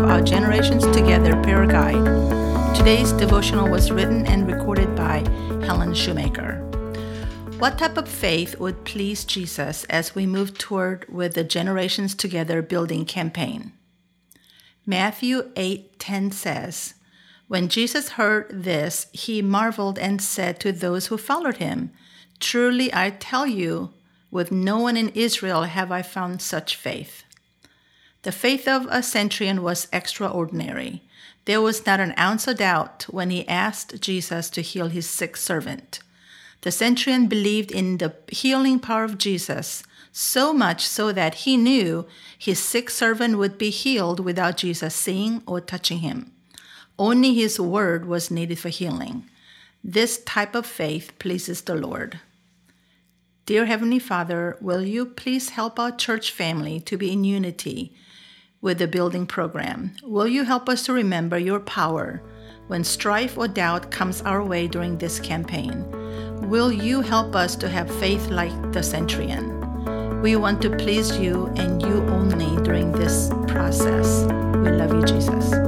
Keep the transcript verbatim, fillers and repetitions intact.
our Generations Together prayer guide. Today's devotional was written and recorded by Helen Shoemaker. What type of faith would please Jesus as we move toward with the Generations Together building campaign? Matthew eight ten says, "When Jesus heard this, he marveled and said to those who followed him, 'Truly I tell you, with no one in Israel have I found such faith.'" The faith of a centurion was extraordinary. There was not an ounce of doubt when he asked Jesus to heal his sick servant. The centurion believed in the healing power of Jesus, so much so that he knew his sick servant would be healed without Jesus seeing or touching him. Only his word was needed for healing. This type of faith pleases the Lord. Dear Heavenly Father, will you please help our church family to be in unity with the building program? Will you help us to remember your power when strife or doubt comes our way during this campaign? Will you help us to have faith like the centurion? We want to please you and you only during this process. We love you, Jesus.